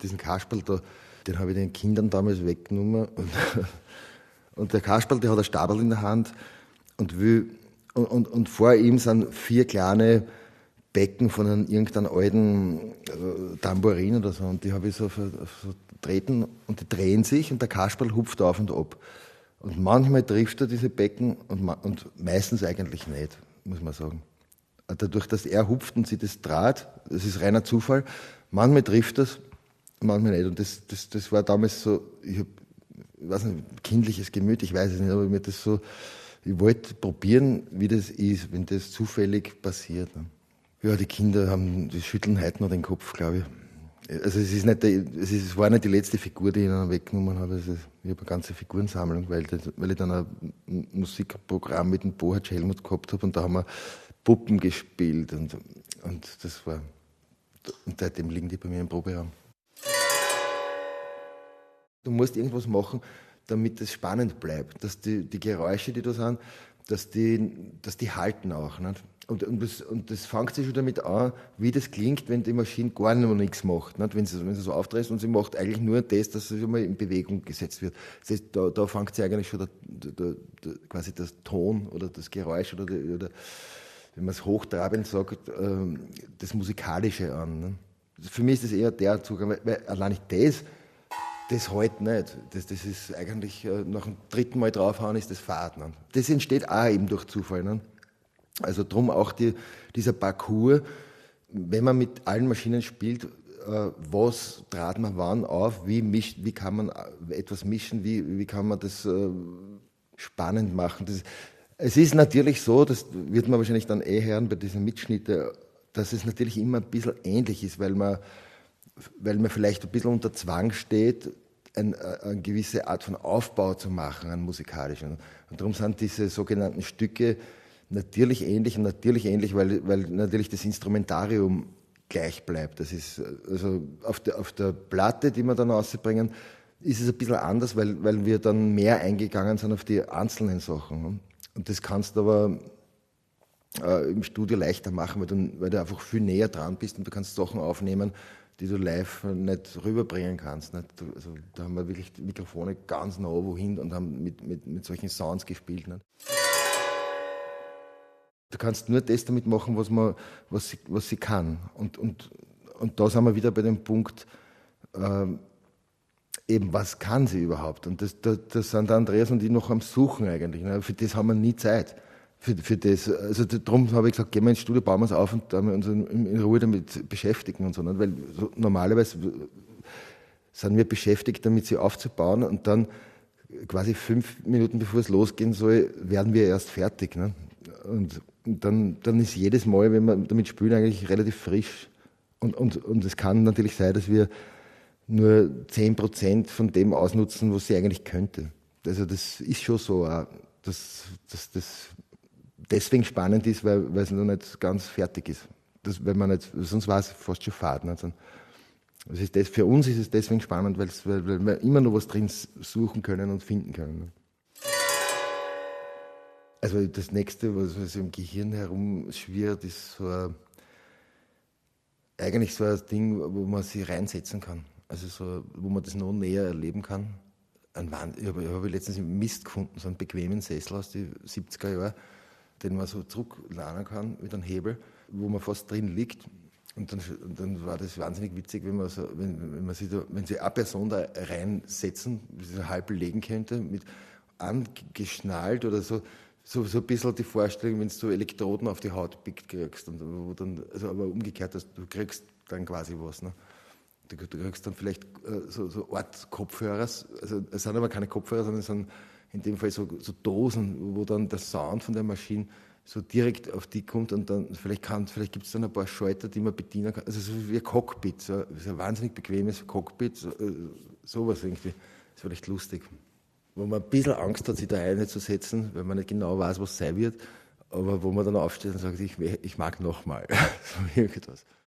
diesen Kasperl da, den habe ich den Kindern damals weggenommen. Und der Kasperl, der hat ein Stabel in der Hand und vor ihm sind 4 kleine Becken von irgendeinem alten Tambourin oder so. Und die habe ich so treten und die drehen sich und der Kasperl hupft auf und ab. Und manchmal trifft er diese Becken und meistens eigentlich nicht, muss man sagen. Dadurch, dass er hupft und sie das draht, das ist reiner Zufall, manchmal trifft das, manchmal nicht. Und das war damals so, ich weiß nicht, kindliches Gemüt, ich weiß es nicht, aber mir das so, ich wollte probieren, wie das ist, wenn das zufällig passiert. Ja, die Kinder die schütteln heute noch den Kopf, glaube ich. Also es war nicht die letzte Figur, die ich ihnen weggenommen habe. Ich habe eine ganze Figurensammlung, weil ich dann ein Musikprogramm mit dem Bohard Helmut gehabt habe und da haben wir Puppen gespielt und das war, und seitdem liegen die bei mir im Proberaum. Du musst irgendwas machen, damit es spannend bleibt, dass die Geräusche, die da sind, dass die halten auch. Nicht? Und das fängt sich schon damit an, wie das klingt, wenn die Maschine gar noch nichts macht. Nicht? Wenn sie so aufdreht und sie macht eigentlich nur das, dass sie schon mal in Bewegung gesetzt wird. Das heißt, da fängt sie eigentlich schon quasi das Ton oder das Geräusch oder wenn man es hochtrabend sagt, das Musikalische an. Ne? Für mich ist das eher der Zugang, weil allein das halt nicht. Das ist eigentlich nach dem 3. Mal draufhauen, ist das Fahrt. Ne? Das entsteht auch eben durch Zufall. Ne? Also drum auch dieser Parcours, wenn man mit allen Maschinen spielt, was trat man wann auf, wie kann man etwas mischen, wie kann man das spannend machen. Es ist natürlich so, das wird man wahrscheinlich dann hören bei diesen Mitschnitten, dass es natürlich immer ein bisschen ähnlich ist, weil man vielleicht ein bisschen unter Zwang steht, eine gewisse Art von Aufbau zu machen, einen musikalischen. Und darum sind diese sogenannten Stücke natürlich ähnlich, weil natürlich das Instrumentarium gleich bleibt. Das ist, also auf der Platte, die wir dann rausbringen, ist es ein bisschen anders, weil wir dann mehr eingegangen sind auf die einzelnen Sachen. Und das kannst du aber im Studio leichter machen, weil du einfach viel näher dran bist und du kannst Sachen aufnehmen, die du live nicht rüberbringen kannst. Nicht? Also, da haben wir wirklich die Mikrofone ganz nah wohin und haben mit solchen Sounds gespielt. Nicht? Du kannst nur das damit machen, was sie kann. Und da sind wir wieder bei dem Punkt, eben, was kann sie überhaupt? Und das sind der Andreas und ich noch am Suchen eigentlich. Ne? Für das haben wir nie Zeit. Für das. Also darum habe ich gesagt, gehen wir ins Studio, bauen wir es auf und da wir uns in Ruhe damit beschäftigen und so. Ne? Weil so, normalerweise sind wir beschäftigt, damit sie aufzubauen und dann quasi 5 Minuten bevor es losgehen soll, werden wir erst fertig. Ne? Und dann ist jedes Mal, wenn wir damit spielen, eigentlich relativ frisch. Und es kann natürlich sein, dass wir nur 10% von dem ausnutzen, was sie eigentlich könnte. Also das ist schon so, dass das deswegen spannend ist, weil es noch nicht ganz fertig ist. Sonst war es fast schon fad. Nicht? Für uns ist es deswegen spannend, weil wir immer noch was drin suchen können und finden können. Also das Nächste, was im Gehirn herumschwirrt, ist eigentlich so ein Ding, wo man sich reinsetzen kann. Also so, wo man das noch näher erleben kann. Ich habe letztens einen Mist gefunden, so einen bequemen Sessel aus den 70er Jahren, den man so zurückladen kann mit einem Hebel, wo man fast drin liegt. Und dann war das wahnsinnig witzig, wenn sie eine Person da reinsetzen, wie sie halb legen könnte, mit angeschnallt oder so ein bisschen die Vorstellung, wenn du so Elektroden auf die Haut pickt kriegst. Also aber umgekehrt, dass du kriegst dann quasi was. Ne? Du kriegst dann vielleicht so Art Kopfhörer, also es sind aber keine Kopfhörer, sondern es sind in dem Fall so Dosen, wo dann der Sound von der Maschine so direkt auf die kommt und dann vielleicht gibt es dann ein paar Schalter, die man bedienen kann. Also so wie ein Cockpit, so ein wahnsinnig bequemes Cockpit, sowas irgendwie. Das war echt lustig. Wo man ein bisschen Angst hat, sich da einzusetzen, weil man nicht genau weiß, was es sein wird, aber wo man dann aufsteht und sagt, ich mag nochmal. So irgendwas.